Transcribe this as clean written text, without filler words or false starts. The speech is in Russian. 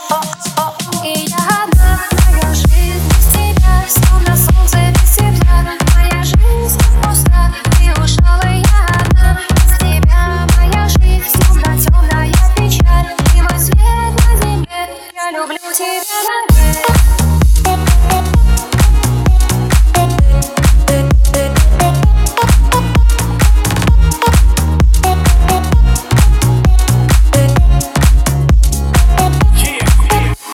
И я одна, моя жизнь без тебя, словно солнце без тепла. Моя жизнь пуста, ты ушел, и я одна. Без тебя моя жизнь словно темная печаль. Ты мой свет на земле, я люблю тебя.